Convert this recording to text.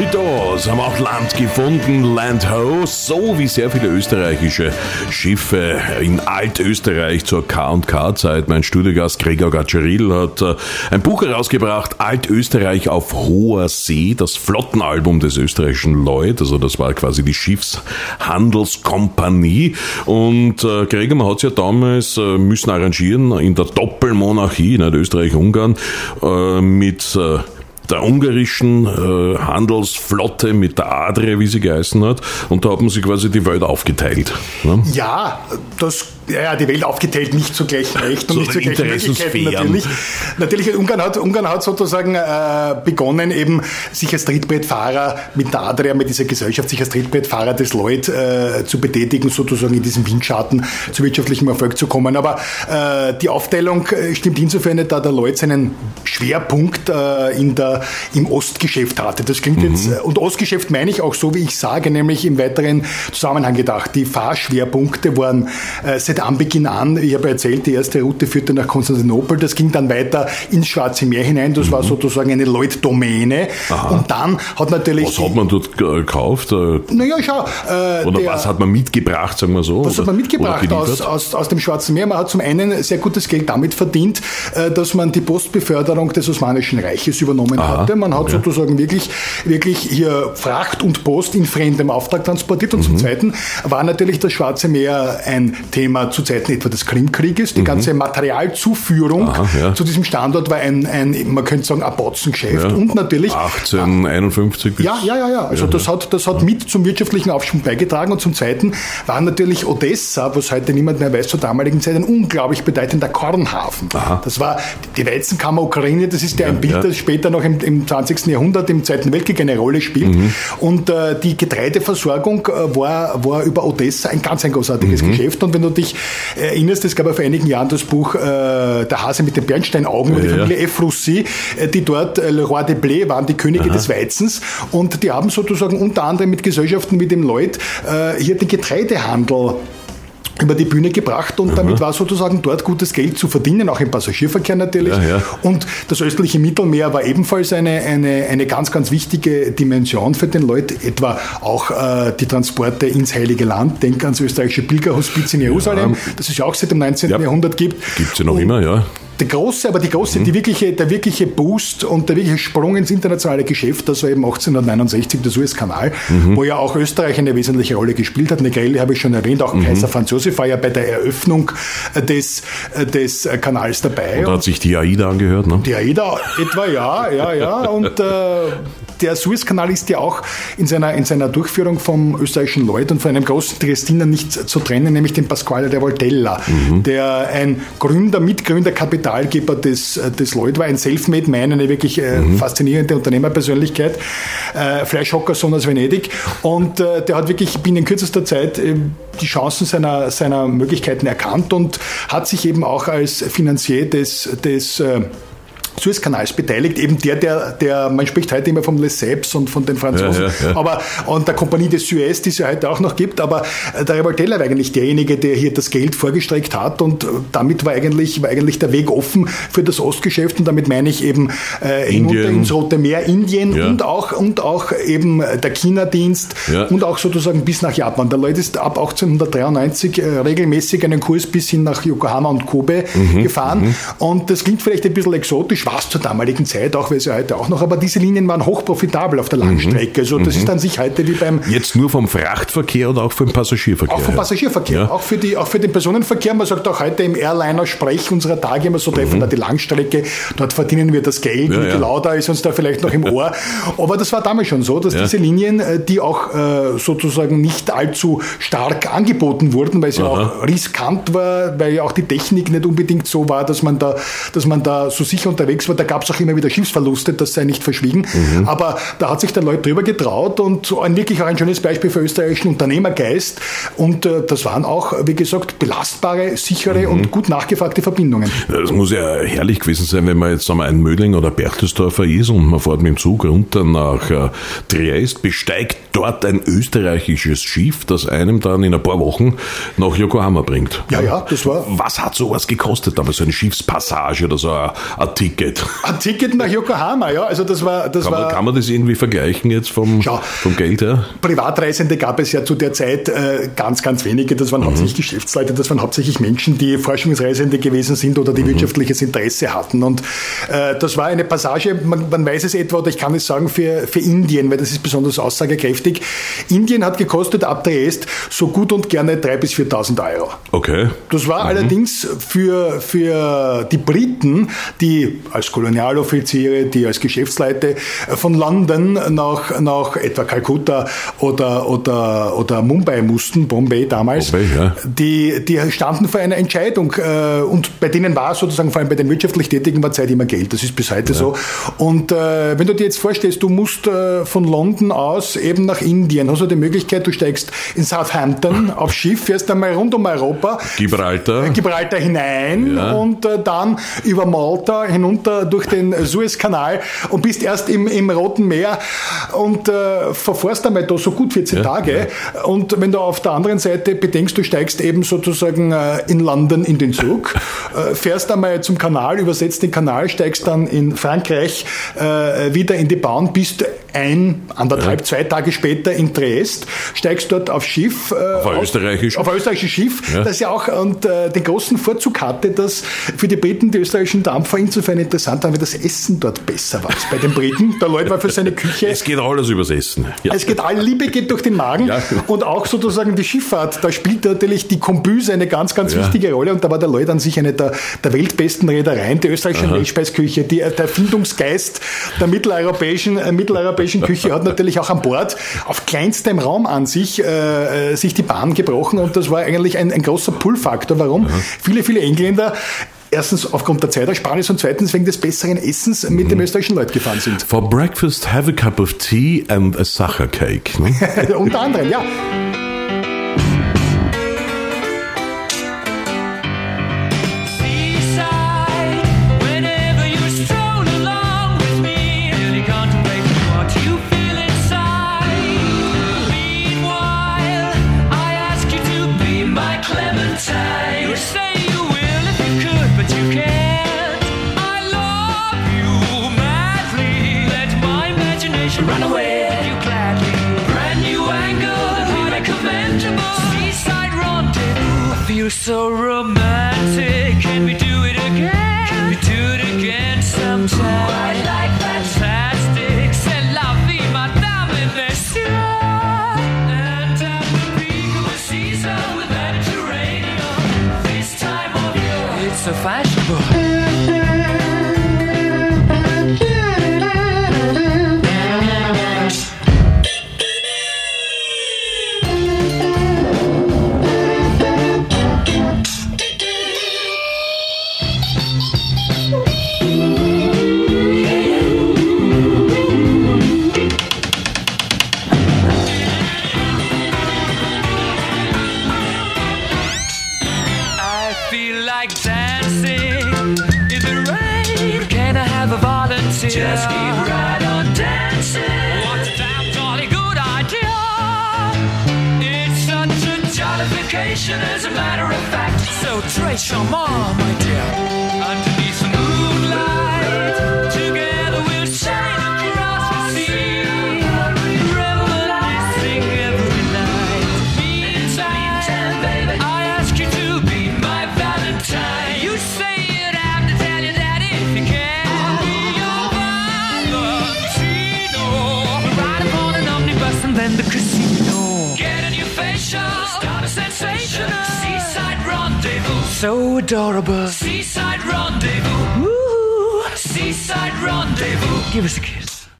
Da haben wir auch Land gefunden, Land Ho, so wie sehr viele österreichische Schiffe in Altösterreich zur K&K-Zeit. Mein Studiogast Gregor Gatscherill hat ein Buch herausgebracht, Altösterreich auf hoher See, das Flottenalbum des österreichischen Lloyd, also das war quasi die Schiffshandelskompanie. Und Gregor, man hat es ja damals müssen arrangieren in der Doppelmonarchie, nicht Österreich-Ungarn, mit der ungarischen Handelsflotte, mit der Adria, wie sie geheißen hat. Und da hat man sich quasi die Welt aufgeteilt. Ne? Ja, die Welt aufgeteilt, nicht zu gleichen Rechten und nicht zu gleichen Möglichkeiten. Natürlich, Ungarn hat sozusagen begonnen, eben sich als Trittbrettfahrer mit der Adria, mit dieser Gesellschaft, sich als Trittbrettfahrer des Lloyd zu betätigen, sozusagen in diesem Windschatten zu wirtschaftlichem Erfolg zu kommen. Aber die Aufteilung stimmt insofern nicht, da der Lloyd seinen Schwerpunkt im Ostgeschäft hatte. Das klingt jetzt, und Ostgeschäft meine ich auch so, wie ich sage, nämlich im weiteren Zusammenhang gedacht. Die Fahrschwerpunkte waren seit Anbeginn an, ich habe erzählt, die erste Route führte nach Konstantinopel, das ging dann weiter ins Schwarze Meer hinein, das war sozusagen eine Lloyd-Domäne. Und dann hat natürlich... Was hat man dort gekauft? Naja, schau. Was hat man mitgebracht, sagen wir so? Was hat man mitgebracht aus dem Schwarzen Meer? Man hat zum einen sehr gutes Geld damit verdient, dass man die Postbeförderung des Osmanischen Reiches übernommen hatte. Man hat sozusagen wirklich hier Fracht und Post in fremdem Auftrag transportiert. Und zum Zweiten war natürlich das Schwarze Meer ein Thema zu Zeiten etwa des Krimkrieges. Die ganze Materialzuführung zu diesem Standort war ein man könnte sagen, ein Batzengeschäft. Ja. Und natürlich 1851 bis... Ja. Also das hat mit zum wirtschaftlichen Aufschwung beigetragen. Und zum Zweiten war natürlich Odessa, was heute niemand mehr weiß, zur damaligen Zeit ein unglaublich bedeutender Kornhafen. Das war die Weizenkammer Ukraine, das ist ja ein Bild, das später noch im 20. Jahrhundert, im Zweiten Weltkrieg eine Rolle spielt. Und die Getreideversorgung war über Odessa ein ganz großartiges Geschäft. Und wenn du dich erinnerst, es gab ja vor einigen Jahren das Buch Der Hase mit den Bernsteinaugen über die Familie Ephrussi, die dort Le Roi de Blé waren, die Könige des Weizens. Und die haben sozusagen unter anderem mit Gesellschaften wie dem Lloyd hier den Getreidehandel über die Bühne gebracht und damit war sozusagen dort gutes Geld zu verdienen, auch im Passagierverkehr natürlich. Und das östliche Mittelmeer war ebenfalls eine ganz, ganz wichtige Dimension für den Lloyd, etwa auch die Transporte ins Heilige Land. Denk ans österreichische Pilgerhospiz in Jerusalem, das es ja auch seit dem 19. Jahrhundert gibt. Gibt es ja noch immer, ja. Der wirkliche Boost und der wirkliche Sprung ins internationale Geschäft, das war eben 1869 der Suezkanal, wo ja auch Österreich eine wesentliche Rolle gespielt hat. Negrelli habe ich schon erwähnt, auch Kaiser Franz Josef war ja bei der Eröffnung des Kanals dabei. Und da hat sich die AIDA angehört, ne? Die AIDA etwa, ja. Und der Suezkanal ist ja auch in seiner Durchführung vom österreichischen Lloyd und von einem großen Triestiner nicht zu trennen, nämlich dem Pasquale de Voltella, der ein Mitgründer, Kapitalgeber des Lloyd war, ein Selfmade Man, eine wirklich faszinierende Unternehmerpersönlichkeit, Fleischhockersohn aus Venedig, und der hat wirklich binnen kürzester Zeit die Chancen seiner Möglichkeiten erkannt und hat sich eben auch als Finanzier des Suezkanals beteiligt, eben der man spricht heute immer vom Lesseps und von den Franzosen, und der Kompanie des Suez, die es ja heute auch noch gibt, aber der Revoltella war eigentlich derjenige, der hier das Geld vorgestreckt hat, und damit war eigentlich der Weg offen für das Ostgeschäft, und damit meine ich eben hinunter ins Rote Meer, Indien und auch eben der China-Dienst und auch sozusagen bis nach Japan. Der Lloyd ist ab 1893 regelmäßig einen Kurs bis hin nach Yokohama und Kobe gefahren, und das klingt vielleicht ein bisschen exotisch, war es zur damaligen Zeit, auch weil es ja heute auch noch, aber diese Linien waren hochprofitabel auf der Langstrecke. Also das ist an sich heute wie beim... Jetzt nur vom Frachtverkehr oder auch vom Passagierverkehr? Auch vom Passagierverkehr, auch für den Personenverkehr. Man sagt auch heute im Airliner-Sprech unserer Tage immer so, treffen da die Langstrecke, dort verdienen wir das Geld, und die Lauda ist uns da vielleicht noch im Ohr. Aber das war damals schon so, dass diese Linien, die auch sozusagen nicht allzu stark angeboten wurden, weil sie auch riskant war, weil ja auch die Technik nicht unbedingt so war, dass man da so sicher unterwegs war. Da gab es auch immer wieder Schiffsverluste, das sei nicht verschwiegen. Aber da hat sich der Lloyd drüber getraut, und wirklich auch ein schönes Beispiel für österreichischen Unternehmergeist. Und das waren auch, wie gesagt, belastbare, sichere und gut nachgefragte Verbindungen. Das muss ja herrlich gewesen sein, wenn man jetzt einmal ein Mödling oder Berchtesdorfer ist und man fährt mit dem Zug runter nach Triest, besteigt dort ein österreichisches Schiff, das einem dann in ein paar Wochen nach Yokohama bringt. Ja, das war... Was hat sowas gekostet damals, so eine Schiffspassage oder so ein Ticket? Ticket. Ein Ticket nach Yokohama, ja. Also Kann man das irgendwie vergleichen jetzt vom Geld her? Privatreisende gab es ja zu der Zeit ganz, ganz wenige. Das waren hauptsächlich Geschäftsleute, das waren hauptsächlich Menschen, die Forschungsreisende gewesen sind oder die wirtschaftliches Interesse hatten. Und das war eine Passage, man weiß es etwa, oder ich kann es sagen, für Indien, weil das ist besonders aussagekräftig. Indien hat gekostet ab Triest so gut und gerne 3.000 bis 4.000 Euro. Okay. Das war allerdings für die Briten, die als Kolonialoffiziere, die als Geschäftsleute von London nach etwa Kalkutta oder Mumbai mussten, Bombay damals, die standen vor einer Entscheidung und bei denen war sozusagen, vor allem bei den wirtschaftlich Tätigen, war Zeit immer Geld. Das ist bis heute so. Und wenn du dir jetzt vorstellst, du musst von London aus eben nach Indien, hast du die Möglichkeit, du steigst in Southampton auf Schiff, fährst einmal rund um Europa, Gibraltar hinein und dann über Malta hinunter durch den Suezkanal und bist erst im Roten Meer und verfährst einmal da so gut 14 Tage. Und wenn du auf der anderen Seite bedenkst, du steigst eben sozusagen in London in den Zug, fährst einmal zum Kanal, übersetzt den Kanal, steigst dann in Frankreich wieder in die Bahn, bist 1,5, 2 Tage später in Triest, steigst dort auf Schiff. Auf ein österreichisches Schiff, das ja auch den großen Vorzug hatte, dass für die Briten die österreichischen Dampfer insofern interessant waren, weil das Essen dort besser war als bei den Briten. Der Lloyd war für seine Küche. Es geht alles übers Essen. Ja. Liebe geht durch den Magen und auch sozusagen die Schifffahrt. Da spielt natürlich die Kombüse eine ganz, ganz wichtige Rolle und da war der Lloyd an sich eine der weltbesten Reedereien, die österreichische Weltspeisküche, der Erfindungsgeist der mitteleuropäischen Küche hat natürlich auch an Bord auf kleinstem Raum an sich die Bahn gebrochen und das war eigentlich ein großer Pull-Faktor. Warum? Viele Engländer erstens aufgrund der Zeitersparnis und zweitens wegen des besseren Essens mit dem österreichischen Lloyd gefahren sind. For breakfast, have a cup of tea and a Sacher cake. Ne? Unter anderem, ja. Run away, you gladly. Brand new angle, recommendable. Seaside rendezvous. I feel so romantic. Can we do it again? Can we do it again sometime? I like fantastic. C'est la vie, madame et messieurs. And at the peak of the season with Mediterranean. This time of year, it's so fashionable. Just keep right on dancing. What a damn jolly good idea. It's such a jollification as a matter of fact. So très charmant, my dear. Underneath the moonlight, together we'll sail across the sea. Reminiscing every night. Meantime, baby, I ask you to be my Valentine. You say you'd have to tell your daddy if you can. Then the casino. Get a new facial, start a sensation. Seaside rendezvous, so adorable. Seaside rendezvous, ooh. Seaside rendezvous, give us a kiss.